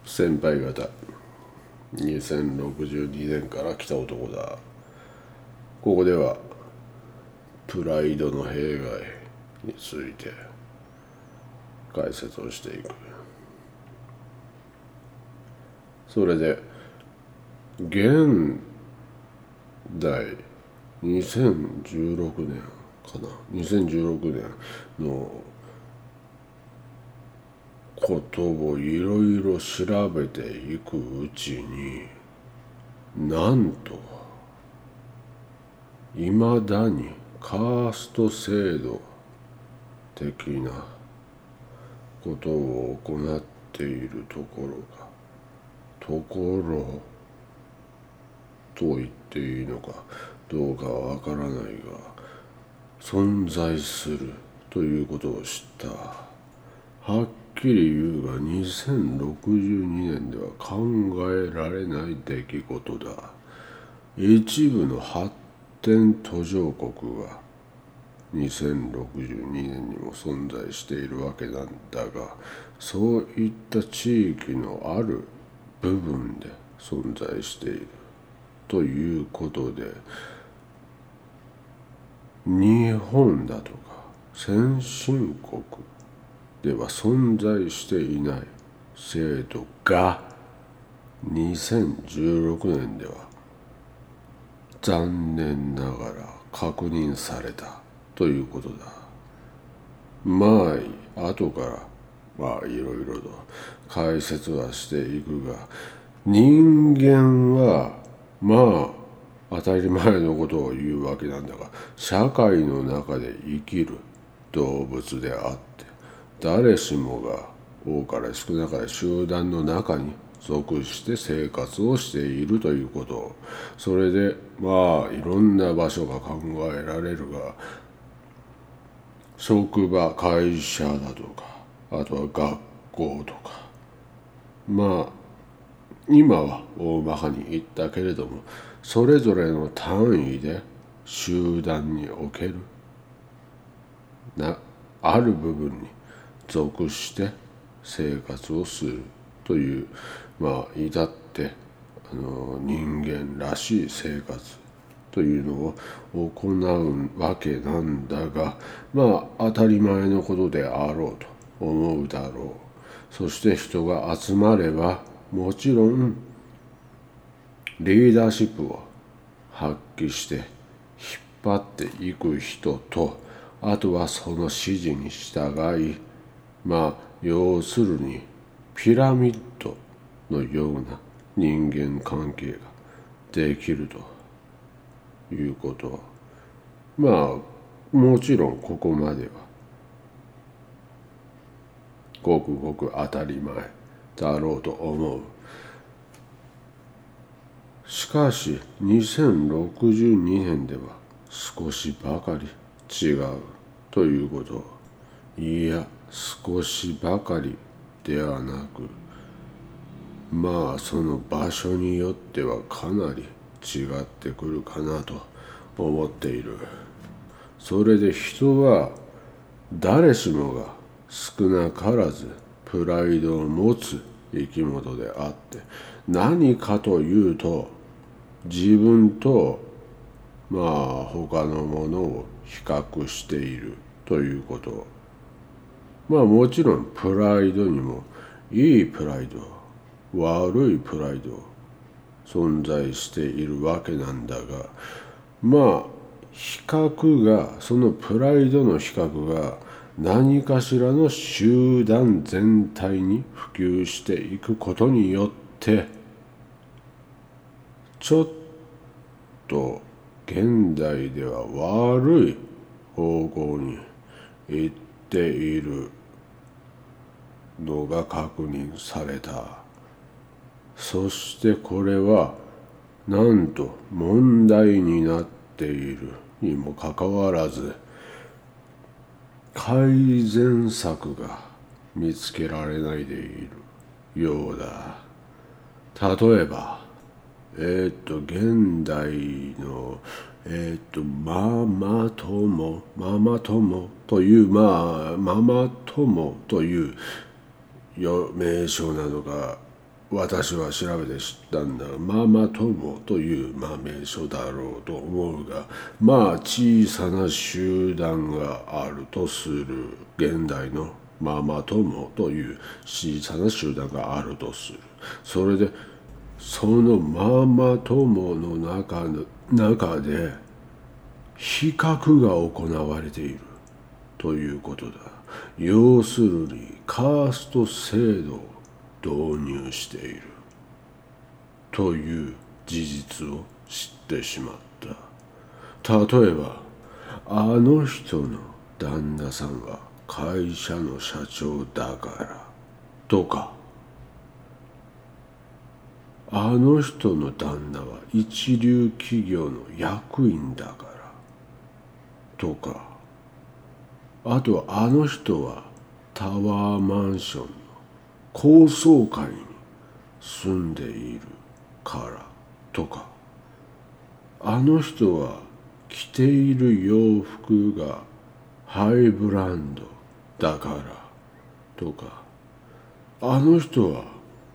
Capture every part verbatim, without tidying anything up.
先輩方、にせんろくじゅうにねんから来た男だ。ここではプライドの弊害について解説をしていく。それで現代にせんじゅうろくねんかなにせんじゅうろくねんのことをいろいろ調べていくうちに、なんといまだにカースト制度的なことを行っているところがところと言っていいのかどうかはわからないが存在するということを知った。はっきり言うがにせんろくじゅうにねんでは考えられない出来事だ。一部の発展途上国がにせんろくじゅうにねんにも存在しているわけなんだが、そういった地域のある部分で存在しているということで、日本だとか先進国では存在していない制度がにせんじゅうろくねんでは残念ながら確認されたということだ。まあ後からまあいろいろと解説はしていくが、人間はまあ当たり前のことを言うわけなんだが、社会の中で生きる動物であって、誰しもが多かれ少なかれ集団の中に属して生活をしているということ。それでまあいろんな場所が考えられるが、職場、会社だとか、あとは学校とか、まあ今は大まかに言ったけれども、それぞれの単位で集団におけるなある部分に属して生活をするという、まあ至ってあの人間らしい生活というのを行うわけなんだが、まあ当たり前のことであろうと思うだろう。そして人が集まればもちろんリーダーシップを発揮して引っ張っていく人と、あとはその指示に従い、まあ要するにピラミッドのような人間関係ができるということは、まあもちろんここまではごくごく当たり前だろうと思う。しかしにせんろくじゅうにねんでは少しばかり違うということ。いや少しばかりではなく、まあその場所によってはかなり違ってくるかなと思っている。それで人は誰しもが少なからずプライドを持つ生き物であって、何かというと自分とまあ他のものを比較しているということ。まあもちろんプライドにもいいプライド、悪いプライド存在しているわけなんだが、まあ比較がそのプライドの比較が何かしらの集団全体に普及していくことによってちょっと現代では悪い方向に行っているのが確認された。そしてこれはなんと問題になっているにもかかわらず改善策が見つけられないでいるようだ。例えばえっ、と現代のえっ、とママ友ママ友というまあママ友という名称なのが私は調べて知ったんだ。ママ友という、まあ、名称だろうと思うが、まあ小さな集団があるとする。現代のママ友という小さな集団があるとする。それでそのママ友の中の中で比較が行われているということだ。要するにカースト制度を導入しているという事実を知ってしまった。例えば、あの人の旦那さんは会社の社長だからとか、あの人の旦那は一流企業の役員だからとか、あとはあの人はタワーマンションの高層階に住んでいるからとか、あの人は着ている洋服がハイブランドだからとか、あの人は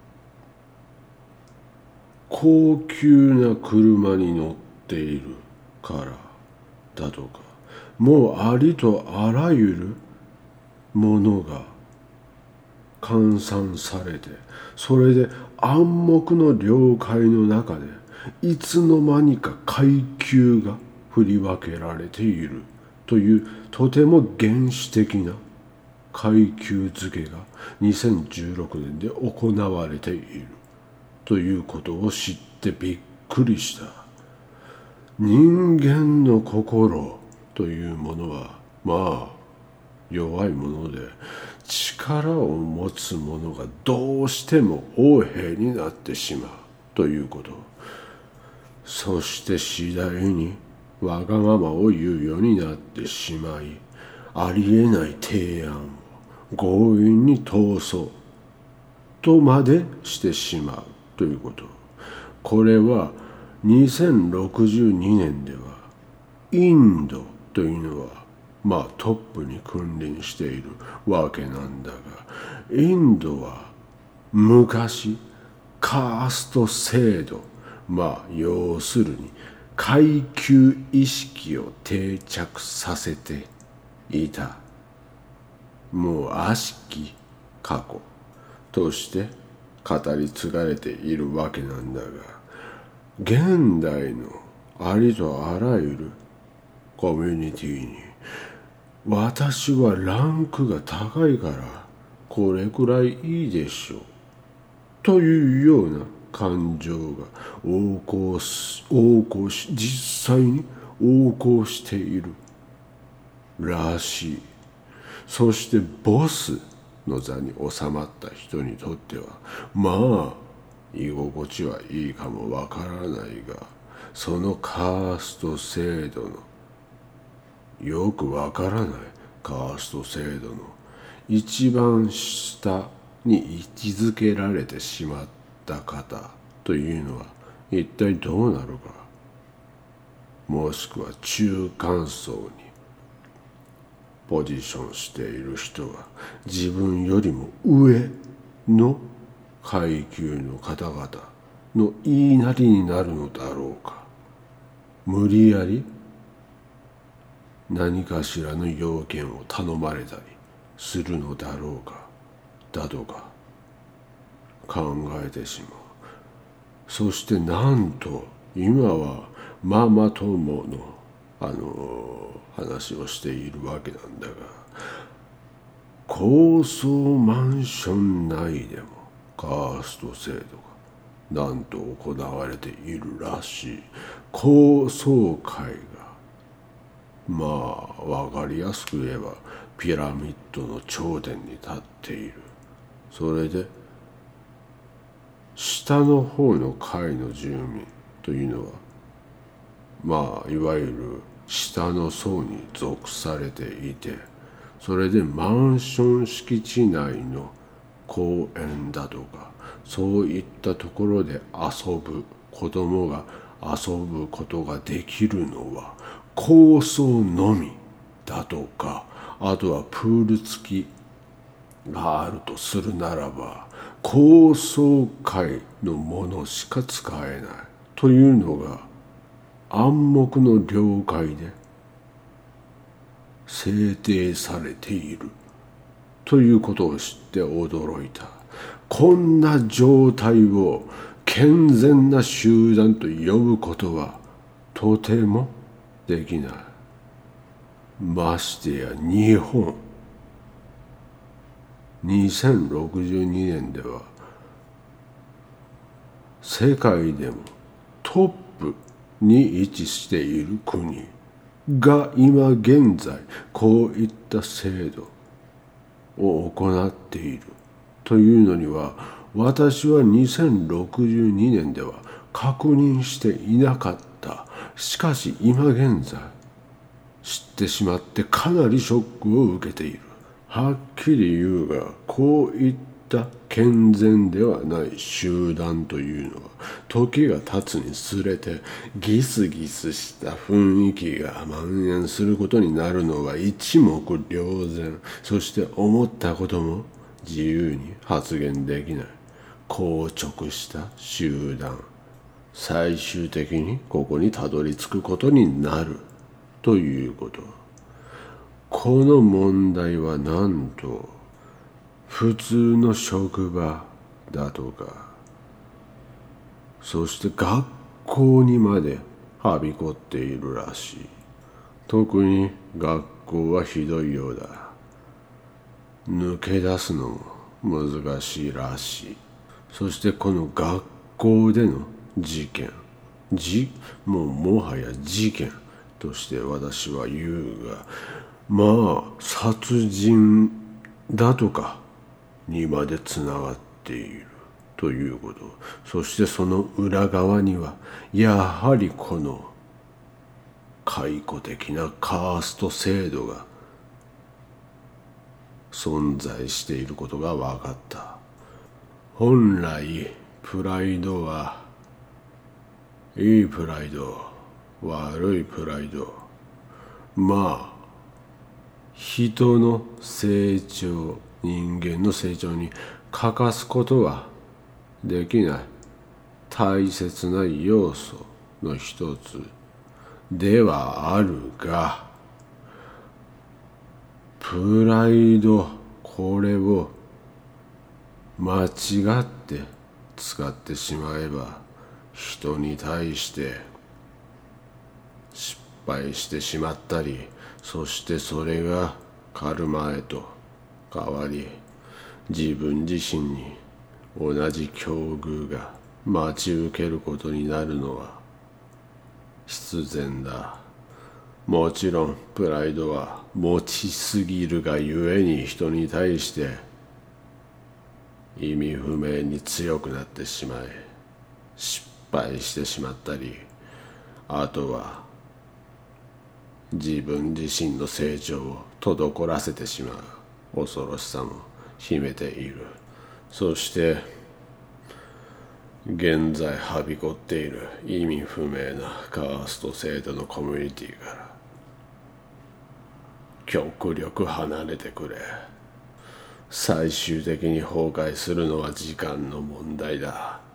高級な車に乗っているからだとか、もうありとあらゆるものが換算されて、それで暗黙の了解の中でいつの間にか階級が振り分けられているという、とても原始的な階級付けがにせんじゅうろくねんで行われているということを知ってびっくりした。人間の心というものはまあ弱いもので、力を持つ者がどうしても横柄になってしまうということ。そして次第にわがままを言うようになってしまい、ありえない提案を強引に通そうとまでしてしまうということ。これはにせんろくじゅうにねんではインドというのはまあトップに君臨しているわけなんだが、インドは昔カースト制度、まあ要するに階級意識を定着させていた、もう悪しき過去として語り継がれているわけなんだが、現代のありとあらゆるコミュニティに、私はランクが高いからこれくらいいいでしょうというような感情が横行し、横行し、実際に横行しているらしい。そしてボスの座に収まった人にとってはまあ居心地はいいかもわからないが、そのカースト制度のよくわからないカースト制度の一番下に位置づけられてしまった方というのは一体どうなるか、もしくは中間層にポジションしている人は自分よりも上の階級の方々の言いなりになるのだろうか。無理やり何かしらの要件を頼まれたりするのだろうかだとか考えてしまう。そしてなんと今はママ友のあの話をしているわけなんだが、高層マンション内でもカースト制度がなんと行われているらしい。高層階がまあ分かりやすく言えばピラミッドの頂点に立っている。それで下の方の階の住民というのはまあいわゆる下の層に属されていて、それでマンション敷地内の公園だとかそういったところで遊ぶ子供が遊ぶことができるのは高層のみだとか、あとはプール付きがあるとするならば高層階のものしか使えないというのが暗黙の了解で制定されているということを知って驚いた。こんな状態を健全な集団と呼ぶことはとてもできない。ましてや日本。にせんろくじゅうにねんでは世界でもトップに位置している国が今現在こういった制度を行っているというのには、私はにせんろくじゅうにねんでは確認していなかった。しかし今現在知ってしまってかなりショックを受けている。はっきり言うが、こういった健全ではない集団というのは時が経つにつれてギスギスした雰囲気が蔓延することになるのは一目瞭然。そして思ったことも自由に発言できない硬直した集団、最終的にここにたどり着くことになるということ。この問題はなんと普通の職場だとか、そして学校にまではびこっているらしい。特に学校はひどいようだ。抜け出すのも難しいらしい。そしてこの学校での事件、じもうもはや事件として私は言うが、まあ殺人だとかにまでつながっているということ。そしてその裏側にはやはりこの解雇的なカースト制度が存在していることが分かった。本来プライドはいいプライド、悪いプライド、まあ人の成長、人間の成長に欠かすことはできない大切な要素の一つではあるが、プライド、これを間違って使ってしまえば人に対して失敗してしまったり、そしてそれがカルマへと変わり、自分自身に同じ境遇が待ち受けることになるのは必然だ。もちろんプライドは持ちすぎるがゆえに人に対して意味不明に強くなってしまい、失敗してしまったり、あとは自分自身の成長を滞らせてしまう恐ろしさも秘めている。そして現在はびこっている意味不明なカースト制度のコミュニティから極力離れてくれ。最終的に崩壊するのは時間の問題だ。